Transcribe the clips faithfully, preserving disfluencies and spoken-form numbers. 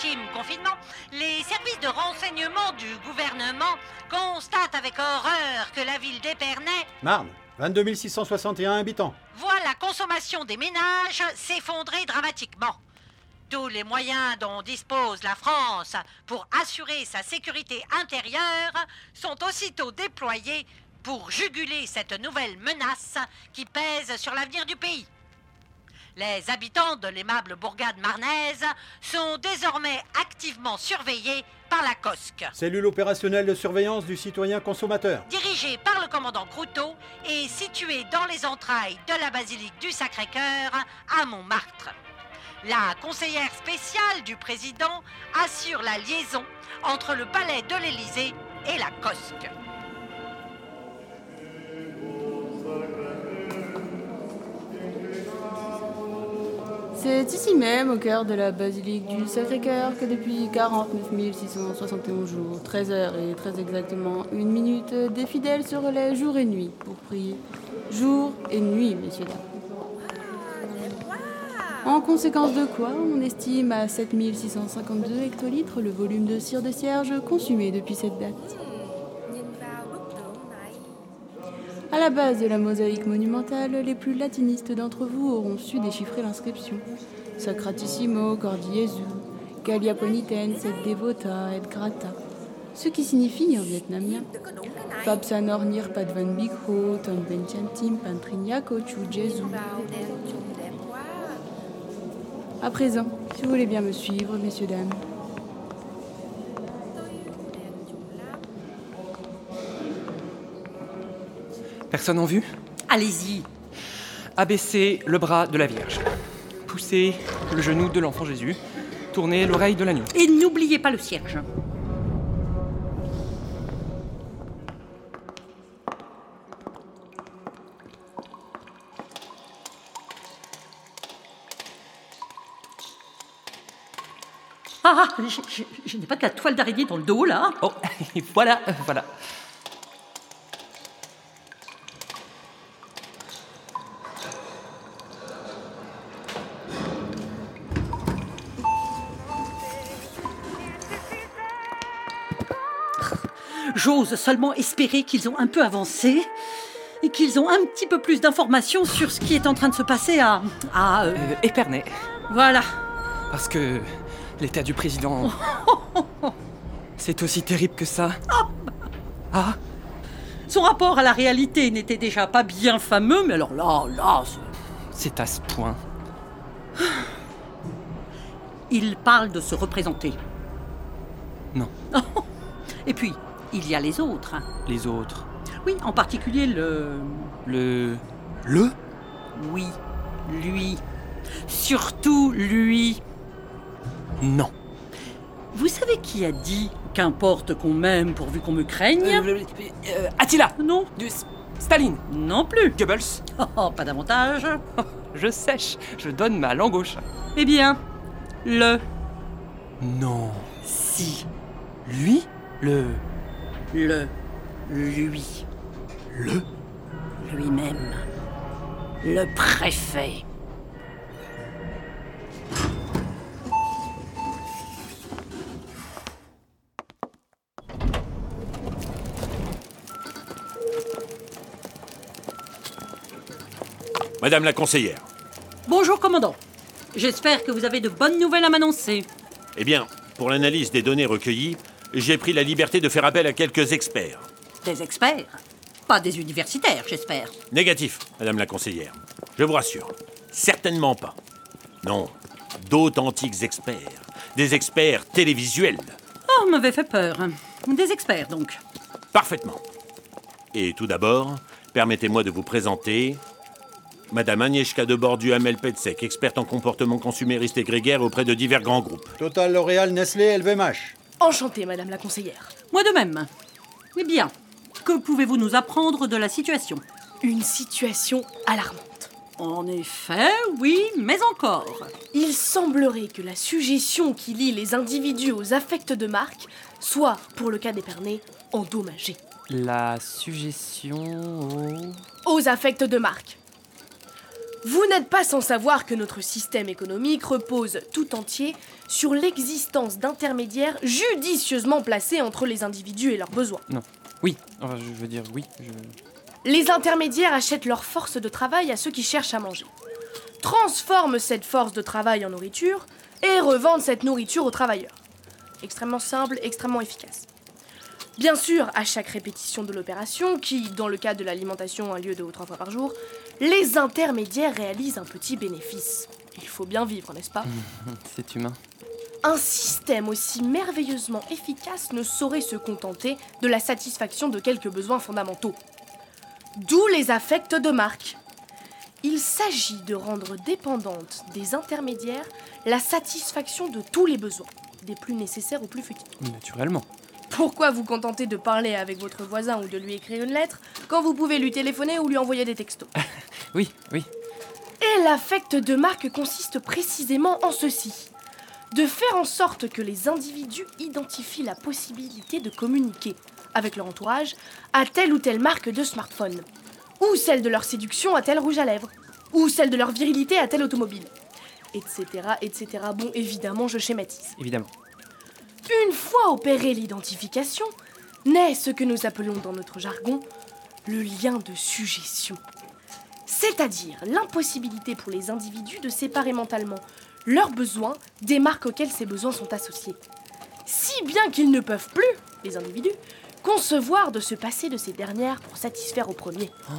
ultime confinement, les services de renseignement du gouvernement constatent avec horreur que la ville d'Épernay... Marne, vingt-deux mille six cent soixante et un habitants. voit la consommation des ménages s'effondrer dramatiquement. Tous les moyens dont dispose la France pour assurer sa sécurité intérieure sont aussitôt déployés pour juguler cette nouvelle menace qui pèse sur l'avenir du pays. Les habitants de l'aimable bourgade marnaise sont désormais activement surveillés par la C O S C. Cellule opérationnelle de surveillance du citoyen consommateur. Dirigée par le commandant Croutot et située dans les entrailles de la basilique du Sacré-Cœur à Montmartre. La conseillère spéciale du président assure la liaison entre le palais de l'Élysée et la C O S C. C'est ici même, au cœur de la basilique du Sacré-Cœur, que depuis quarante-neuf mille six cent soixante et onze jours, treize heures et très exactement une minute, des fidèles se relaient jour et nuit pour prier. Jour et nuit, messieurs dames. En conséquence de quoi, on estime à sept mille six cent cinquante-deux hectolitres le volume de cire de cierge consumé depuis cette date. À la base de la mosaïque monumentale, les plus latinistes d'entre vous auront su déchiffrer l'inscription. Sacratissimo, Cordi Jesu, Gallia Ponitens et Devota et Grata. Ce qui signifie en vietnamien Fab Sanor Nir Padvan Bikho, Tom Benchantim Pantrignako Chu Jesu. À présent, si vous voulez bien me suivre, messieurs, dames. Personne en vue ? Allez-y. Abaissez le bras de la Vierge. Poussez le genou de l'enfant Jésus. Tournez l'oreille de l'agneau. Et n'oubliez pas le cierge. Ah, je, je, je n'ai pas de la toile d'araignée dans le dos, là. Oh, et voilà, voilà. J'ose seulement espérer qu'ils ont un peu avancé et qu'ils ont un petit peu plus d'informations sur ce qui est en train de se passer à... à euh... Euh, Épernay. Voilà. Parce que l'état du président... c'est aussi terrible que ça. Ah. Son rapport à la réalité n'était déjà pas bien fameux, mais alors là, là... C'est, c'est à ce point. Il parle de se représenter. Non. Et puis, il y a les autres. Les autres. Oui, en particulier le... Le... Le ? Oui, lui. Surtout lui. Non. Vous savez qui a dit « Qu'importe qu'on m'aime pourvu qu'on me craigne euh, euh, Attila » Non. De Staline. Non plus. Goebbels. Oh, pas davantage. Je sèche, je donne ma langue au chat. Eh bien, le... Non. Si. Lui ? Le... Le... Lui. Le ? Lui-même. Le préfet. Madame la conseillère. Bonjour, commandant. J'espère que vous avez de bonnes nouvelles à m'annoncer. Eh bien, pour l'analyse des données recueillies, j'ai pris la liberté de faire appel à quelques experts. Des experts ? Pas des universitaires, j'espère. Négatif, madame la conseillère. Je vous rassure. Certainement pas. Non, d'authentiques experts. Des experts télévisuels. Oh, m'avait fait peur. Des experts, donc. Parfaitement. Et tout d'abord, permettez-moi de vous présenter... Madame Agnieszka de Bordu-Hamel-Petsek, experte en comportement consumériste et grégaire auprès de divers grands groupes. Total, L'Oréal, Nestlé, L V M H. Enchantée, madame la conseillère. Moi de même. Eh bien, que pouvez-vous nous apprendre de la situation ? Une situation alarmante. En effet, oui, mais encore. Il semblerait que la sujétion qui lie les individus aux affects de marque soit, pour le cas d'Épernay, endommagée. La suggestion au... Aux affects de marque. Vous n'êtes pas sans savoir que notre système économique repose tout entier sur l'existence d'intermédiaires judicieusement placés entre les individus et leurs besoins. Non. Oui, enfin, je veux dire oui. Je... Les intermédiaires achètent leur force de travail à ceux qui cherchent à manger, transforment cette force de travail en nourriture et revendent cette nourriture aux travailleurs. Extrêmement simple, extrêmement efficace. Bien sûr, à chaque répétition de l'opération, qui, dans le cas de l'alimentation, a lieu deux ou trois fois par jour, les intermédiaires réalisent un petit bénéfice. Il faut bien vivre, n'est-ce pas ? C'est humain. Un système aussi merveilleusement efficace ne saurait se contenter de la satisfaction de quelques besoins fondamentaux. D'où les affects de marque. Il s'agit de rendre dépendante des intermédiaires la satisfaction de tous les besoins, des plus nécessaires aux plus futiles. Naturellement. Pourquoi vous contenter de parler avec votre voisin ou de lui écrire une lettre quand vous pouvez lui téléphoner ou lui envoyer des textos ? Oui, oui. Et l'affect de marque consiste précisément en ceci. De faire en sorte que les individus identifient la possibilité de communiquer avec leur entourage à telle ou telle marque de smartphone, ou celle de leur séduction à tel rouge à lèvres, ou celle de leur virilité à tel automobile, et cetera, et cetera. Bon, évidemment, je schématise. Évidemment. Une fois opérée l'identification, naît ce que nous appelons dans notre jargon le lien de suggestion. C'est-à-dire l'impossibilité pour les individus de séparer mentalement leurs besoins des marques auxquelles ces besoins sont associés. Si bien qu'ils ne peuvent plus, les individus, concevoir de se passer de ces dernières pour satisfaire au premier. Oh,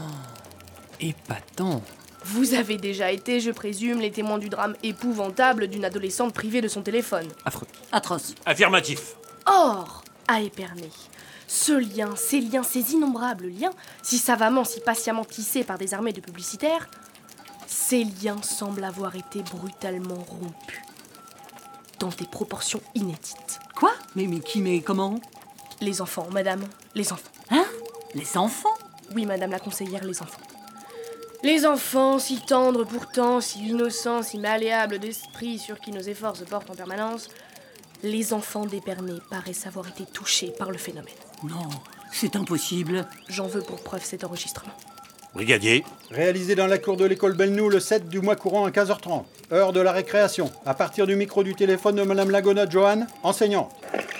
épatant. Vous avez déjà été, je présume, les témoins du drame épouvantable d'une adolescente privée de son téléphone. Affreux. Atroce. Affirmatif. Or, à Épernay, ce lien, ces liens, ces innombrables liens, si savamment, si patiemment tissés par des armées de publicitaires, ces liens semblent avoir été brutalement rompus, dans des proportions inédites. Quoi ? Mais, mais qui, mais comment ? Les enfants, madame, les enfants. Hein ? Les enfants ? Oui, madame la conseillère, les enfants. Les enfants, si tendres pourtant, si innocents, si malléables d'esprit, sur qui nos efforts se portent en permanence, les enfants d'Épernay paraissent avoir été touchés par le phénomène. Non, c'est impossible. J'en veux pour preuve cet enregistrement. Brigadier. Réalisé dans la cour de l'école Belnou le sept du mois courant à quinze heures trente. Heure de la récréation. À partir du micro du téléphone de Madame Lagona Johan, enseignante.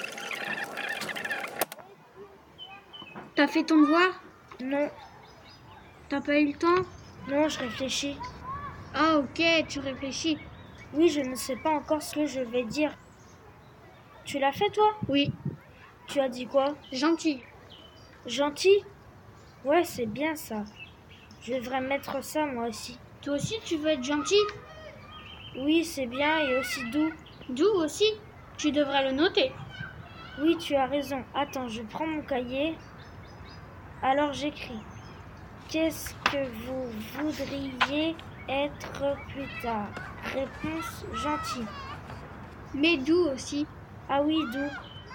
T'as fait ton devoir ? Non, T'as pas eu le temps ? non, je réfléchis. Ah ok, tu réfléchis. Oui, je ne sais pas encore ce que je vais dire. Tu l'as fait, toi ? Oui, Tu as dit quoi ? gentil. Gentil ? Ouais, c'est bien ça. Je devrais mettre ça, moi aussi. Toi aussi tu veux être gentil ? Oui, c'est bien et aussi doux. Doux aussi. Tu devrais le noter. Oui, tu as raison. Attends, je prends mon cahier. Alors j'écris. Qu'est-ce que vous voudriez être plus tard ? Réponse gentil. Mais doux aussi. Ah oui, doux.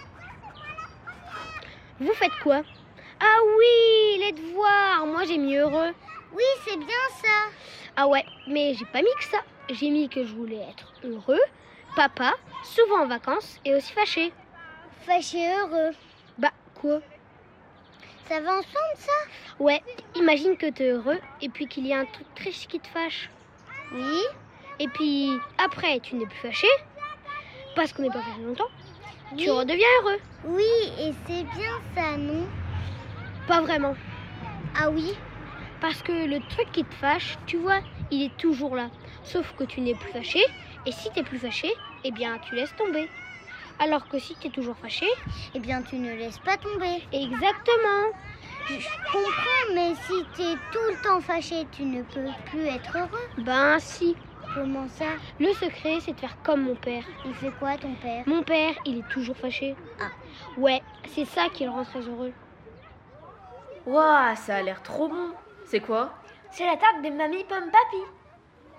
Vous faites quoi ? Ah oui, les devoirs. Moi j'ai mis heureux. Oui, c'est bien ça. Ah ouais, mais j'ai pas mis que ça. J'ai mis que je voulais être heureux, papa, souvent en vacances et aussi fâché. Fâché heureux. Bah quoi ? Ça va ensemble ça ? Ouais, imagine que t'es heureux et puis qu'il y a un truc triste qui te fâche. Oui. Et puis après tu n'es plus fâché parce qu'on n'est pas fâché longtemps. Oui. Tu redeviens heureux. Oui, et c'est bien ça, non ? Pas vraiment. Ah oui ? Parce que le truc qui te fâche, tu vois, il est toujours là. Sauf que tu n'es plus fâché, et si t'es plus fâché, eh bien tu laisses tomber. Alors que si t'es toujours fâché, eh bien tu ne laisses pas tomber. Exactement. Je comprends, mais si t'es tout le temps fâché, tu ne peux plus être heureux. Ben si. Comment ça ? Le secret, c'est de faire comme mon père. Il fait quoi ton père ? Mon père, il est toujours fâché. Ah. Ouais, c'est ça qui le rend très heureux. Waouh, ça a l'air trop bon. C'est quoi ? C'est la tarte de mamie pomme papy. Hein ?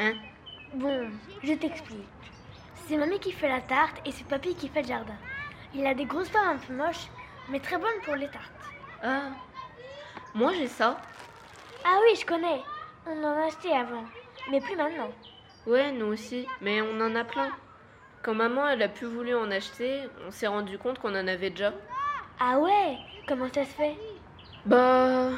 Bon, je t'explique. C'est mamie qui fait la tarte et c'est papy qui fait le jardin. Il a des grosses pommes un peu moches, mais très bonnes pour les tartes. Ah. Moi j'ai ça. Ah oui, je connais. On en a acheté avant, mais plus maintenant. Ouais, nous aussi, mais on en a plein. Quand maman elle a plus voulu en acheter, on s'est rendu compte qu'on en avait déjà. Ah ouais ? Comment ça se fait ? Bah,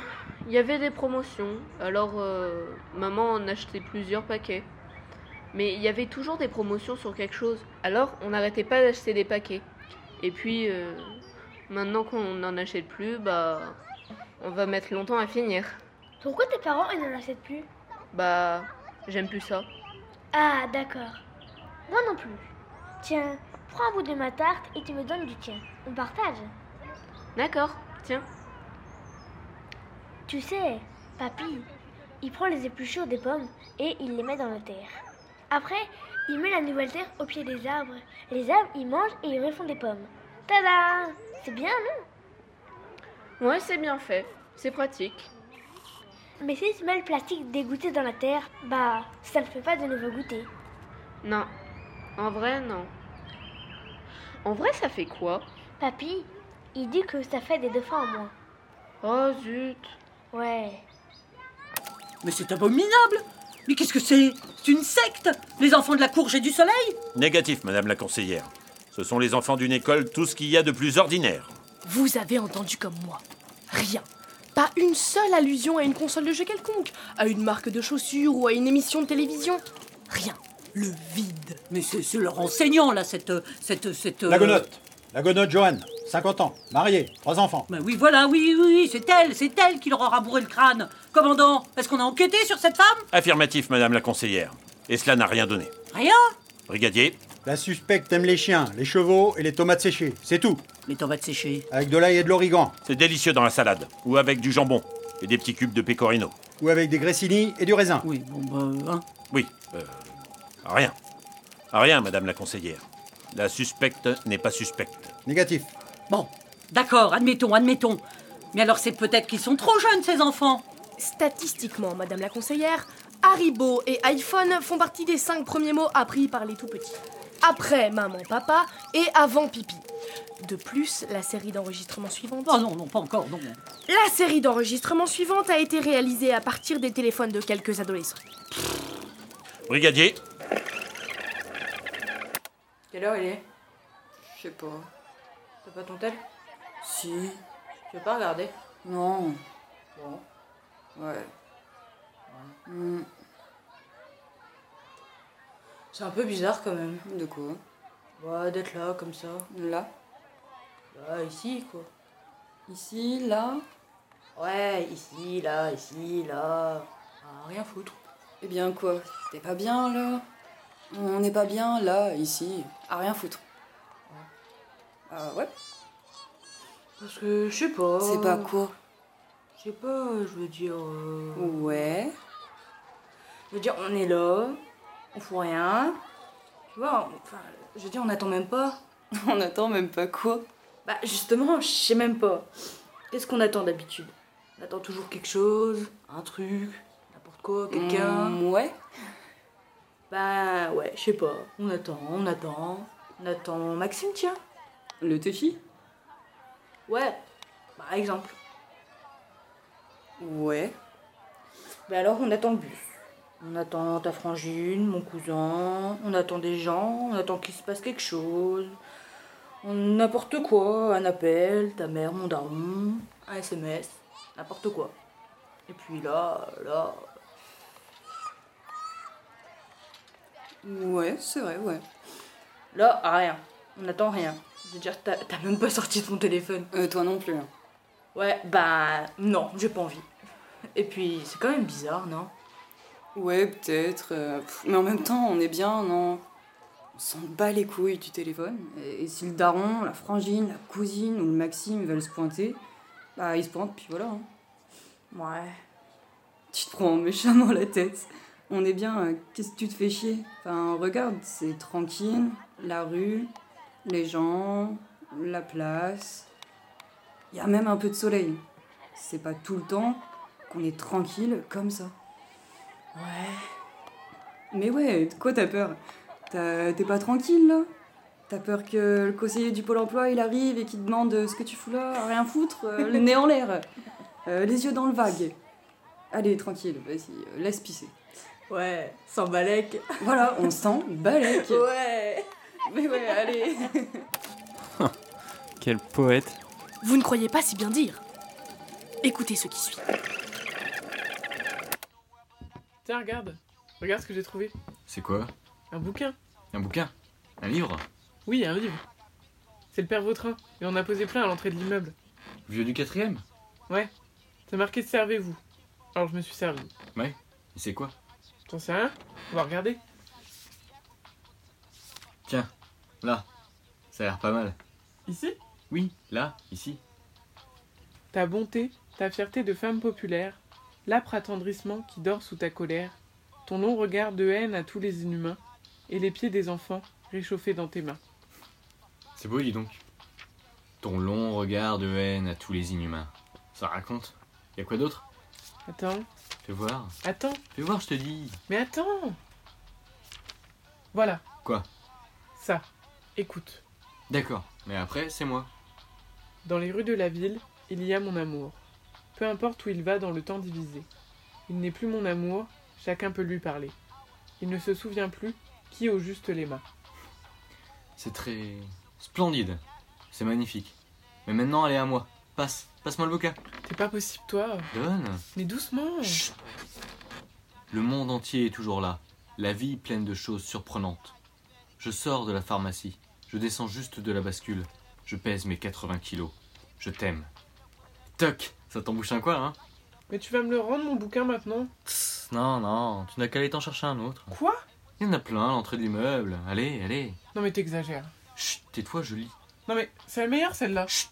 Il y avait des promotions, alors euh, maman en achetait plusieurs paquets. Mais il y avait toujours des promotions sur quelque chose, alors on n'arrêtait pas d'acheter des paquets. Et puis, euh, maintenant qu'on n'en achète plus, bah, on va mettre longtemps à finir. Pourquoi tes parents ils n'en achètent plus? Bah, j'aime plus ça. Ah, d'accord. Moi non plus. Tiens, prends un bout de ma tarte et tu me donnes du tien. On partage. D'accord, tiens. Tu sais, papy, il prend les épluchures des pommes et il les met dans la terre. Après, il met la nouvelle terre au pied des arbres. Les arbres, ils mangent et ils refont des pommes. Tada! C'est bien, non? Ouais, c'est bien fait. C'est pratique. Mais si tu mets le plastique dégoûté dans la terre, bah, ça ne fait pas de nouveau goûter. Non. En vrai, non. En vrai, ça fait quoi? Papy, il dit que ça fait des dauphins en moins. Oh zut. Ouais. Mais c'est abominable! Mais qu'est-ce que c'est? C'est une secte! Les enfants de la courge et du soleil? Négatif, madame la conseillère. Ce sont les enfants d'une école, tout ce qu'il y a de plus ordinaire. Vous avez entendu comme moi. Rien. Pas une seule allusion à une console de jeu quelconque, à une marque de chaussures ou à une émission de télévision. Rien. Le vide. Mais c'est c'est leur enseignant, là, cette... cette, cette La gonotte. La gonotte Joanne, cinquante ans, mariée, trois enfants. Ben oui, voilà, oui, oui, oui, c'est elle, c'est elle qui leur aura bourré le crâne. Commandant, est-ce qu'on a enquêté sur cette femme? Affirmatif, madame la conseillère. Et cela n'a rien donné. Rien? Brigadier? La suspecte aime les chiens, les chevaux et les tomates séchées. C'est tout. Les tomates séchées. Avec de l'ail et de l'origan. C'est délicieux dans la salade. Ou avec du jambon. Et des petits cubes de pecorino. Ou avec des gressini et du raisin. Oui, bon, bah... Hein. Oui, euh... rien. Rien, madame la conseillère. La suspecte n'est pas suspecte. Négatif. Bon, d'accord, admettons, admettons. Mais alors c'est peut-être qu'ils sont trop jeunes, ces enfants. Statistiquement, madame la conseillère, Haribo et iPhone font partie des cinq premiers mots appris par les tout-petits. Après maman, papa et avant pipi. De plus, la série d'enregistrement suivante... Oh non, non, pas encore, non. La série d'enregistrement suivante a été réalisée à partir des téléphones de quelques adolescents. Brigadier? Quelle heure il est? Je sais pas. T'as pas ton tel? Si. Tu veux pas regarder? Non. Bon. Ouais. ouais. Mm. C'est un peu bizarre quand même. De quoi? Bah, d'être là, comme ça. Là? Bah, ici, quoi. Ici, là? Ouais, ici, là, ici, là. Ah, rien foutre. Eh bien, quoi? T'es pas bien, là? On n'est pas bien, là, ici. À rien foutre. Ouais. Ah ouais? Parce que, je sais pas... C'est pas quoi? Je sais pas, je veux dire... Euh... Ouais. Je veux dire, on est là, on fout rien. Tu vois, enfin, je veux dire, on attend même pas. On attend même pas quoi? Bah, justement, je sais même pas. Qu'est-ce qu'on attend d'habitude? On attend toujours quelque chose, un truc, n'importe quoi, quelqu'un. Mmh, ouais. Bah, ouais, je sais pas. On attend, on attend. On attend Maxime, tiens. Le Tefi? Ouais, par exemple. Ouais. Bah alors, on attend le bus. On attend ta frangine, mon cousin. On attend des gens, on attend qu'il se passe quelque chose. On- N'importe quoi, un appel, ta mère, mon daron, un S M S, n'importe quoi. Et puis là, là... Ouais, c'est vrai, ouais. Là, rien. On n'attend rien. Je veux dire, t'as t'as même pas sorti ton téléphone. Euh, toi non plus. Hein. Ouais, bah non, j'ai pas envie. Et puis, c'est quand même bizarre, non? Ouais, peut-être. euh, pff, mais en même temps, on est bien, non? On s'en bat les couilles du téléphone. Et, et si le daron, la frangine, la cousine ou le Maxime veulent se pointer, bah ils se pointent, puis voilà. Hein. Ouais. Tu te prends méchamment la tête. On est bien, euh, qu'est-ce que tu te fais chier? Enfin, regarde, c'est tranquille, la rue, les gens, la place. Il y a même un peu de soleil. C'est pas tout le temps qu'on est tranquille comme ça. Ouais. Mais ouais, de quoi t'as peur? T'as- T'es pas tranquille là? T'as peur que le conseiller du Pôle emploi il arrive et qu'il te demande euh, ce que tu fous là? Rien foutre, euh, le nez en l'air, euh, les yeux dans le vague. Allez, tranquille, vas-y, euh, laisse pisser. Ouais, sans balèque. Voilà, on sent balèque. Ouais. Mais ouais, allez. Quel poète. Vous ne croyez pas si bien dire. Écoutez ce qui suit. Tiens, regarde. Regarde ce que j'ai trouvé. C'est quoi? Un bouquin. Un bouquin? Un livre? Oui, un livre. C'est le père Vautrin, et on a posé plein à l'entrée de l'immeuble. Vieux du quatrième? Ouais. C'est marqué servez-vous. Alors je me suis servi. Ouais. Et c'est quoi? T'en sais rien? On va regarder. Tiens, là. Ça a l'air pas mal. Ici? Oui, là, ici. Ta bonté, ta fierté de femme populaire, l'âpre attendrissement qui dort sous ta colère, ton long regard de haine à tous les inhumains, et les pieds des enfants réchauffés dans tes mains. C'est beau, dis donc. Ton long regard de haine à tous les inhumains. Ça raconte. Y a quoi d'autre? Attends. Fais voir. Attends. Fais voir, je te dis. Mais attends. Voilà. Quoi? Ça. Écoute. D'accord, mais après, c'est moi. Dans les rues de la ville, il y a mon amour. Peu importe où il va dans le temps divisé. Il n'est plus mon amour, chacun peut lui parler. Il ne se souvient plus qui au juste les mains. C'est très... splendide. C'est magnifique. Mais maintenant, elle est à moi. Passe. Passe-moi le bouquin. C'est pas possible, toi. Donne. Mais doucement. Chut. Le monde entier est toujours là. La vie pleine de choses surprenantes. Je sors de la pharmacie. Je descends juste de la bascule. Je pèse mes quatre-vingts kilos. Je t'aime. Toc. Ça t'embouche un quoi, hein? Mais tu vas me le rendre, mon bouquin, maintenant? Tss, non, non. Tu n'as qu'à aller t'en chercher un autre. Quoi? Il y en a plein à l'entrée de l'immeuble. Allez, allez. Non mais t'exagères. Chut, tais-toi, je lis. Non mais c'est la meilleure celle-là. Chut.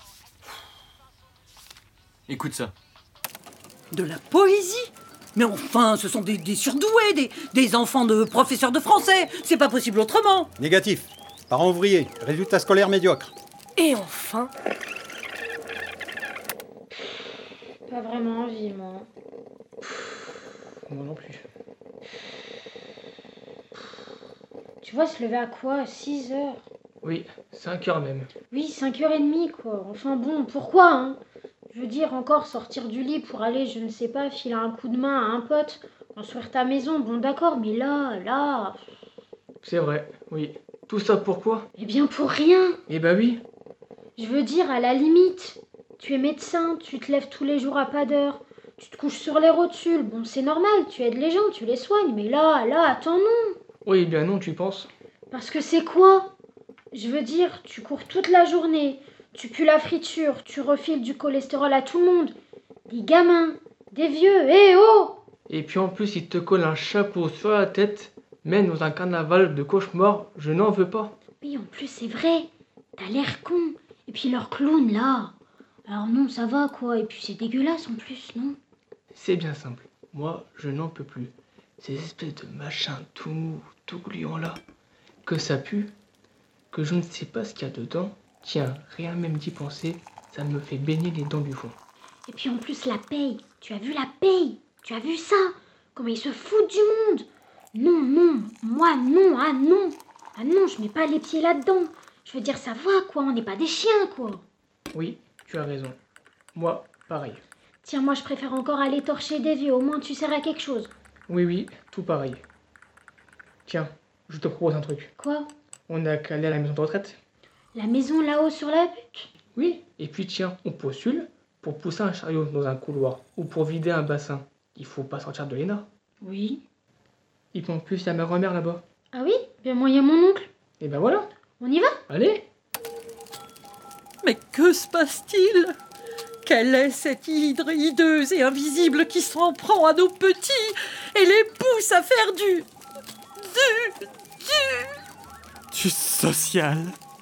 Écoute ça. De la poésie? Mais enfin, ce sont des, des surdoués, des, des enfants de professeurs de français. C'est pas possible autrement. Négatif. Parents ouvriers. Résultats scolaires médiocres. Et enfin... Pas vraiment envie, moi. Moi non plus. Tu vois, se lever à quoi? six heures? Oui, cinq heures même. Oui, cinq heures trente, quoi. Enfin bon, pourquoi, hein? Je veux dire, encore sortir du lit pour aller, je ne sais pas, filer un coup de main à un pote, construire ta maison, bon d'accord, mais là, là... C'est vrai, oui. Tout ça pourquoi? Eh bien pour rien. Eh bah oui. Je veux dire, à la limite, tu es médecin, tu te lèves tous les jours à pas d'heure, tu te couches sur les rotules, bon c'est normal, tu aides les gens, tu les soignes, mais là, là, attends, non. Oui, bien non, tu penses? Parce que c'est quoi? Je veux dire, tu cours toute la journée, tu pues la friture, tu refiles du cholestérol à tout le monde. Des gamins, des vieux, hé oh! Et puis en plus, il te colle un chapeau sur la tête, même dans un carnaval de cauchemar, je n'en veux pas. Oui, en plus, c'est vrai, t'as l'air con. Et puis leur clown, là. Alors non, ça va, quoi. Et puis c'est dégueulasse, en plus, non? C'est bien simple. Moi, je n'en peux plus. Ces espèces de machins tout mou, tout gluants là. Que ça pue, que je ne sais pas ce qu'il y a dedans. Tiens, rien même d'y penser, ça me fait baigner les dents du fond. Et puis en plus, la paye. Tu as vu la paye? Tu as vu ça? Comment ils se foutent du monde? Non, non, moi non, ah non. Ah non, je mets pas les pieds là-dedans. Je veux dire, ça va, quoi, on n'est pas des chiens, quoi. Oui, tu as raison. Moi, pareil. Tiens, moi, je préfère encore aller torcher des vieux, au moins tu sers à quelque chose. Oui, oui, tout pareil. Tiens, je te propose un truc. Quoi? On a qu'à aller à la maison de retraite. La maison là-haut sur la butte? Oui, et puis tiens, on postule pour pousser un chariot dans un couloir ou pour vider un bassin. Il faut pas sortir de l'E N A. Oui. Et puis en plus, il y a ma grand-mère là-bas. Ah oui? Bien moi, il y a mon oncle. Et ben voilà. On y va? Allez. Mais que se passe-t-il? Quelle est cette hydre hideuse et invisible qui s'en prend à nos petits et les pousse à faire du... du... du... du social.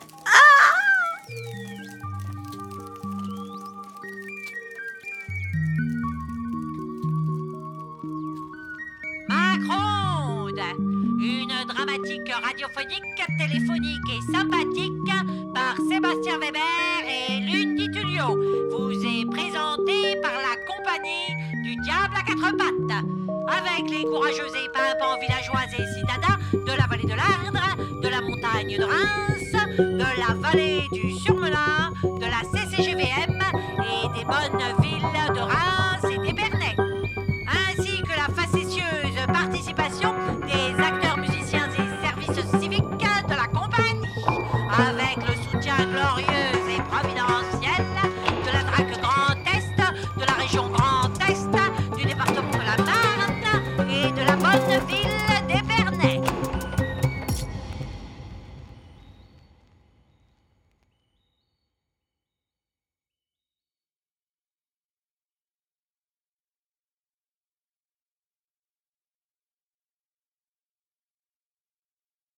Macronde, une dramatique radiophonique, téléphonique et sympathique par Sébastien Weber et Lundi Tullio vous est présentée par la compagnie du Diable à quatre pattes, avec les courageux et pimpants villageois et citadins de la vallée de l'Erdre, de la montagne de Reims, de la vallée du Surmelin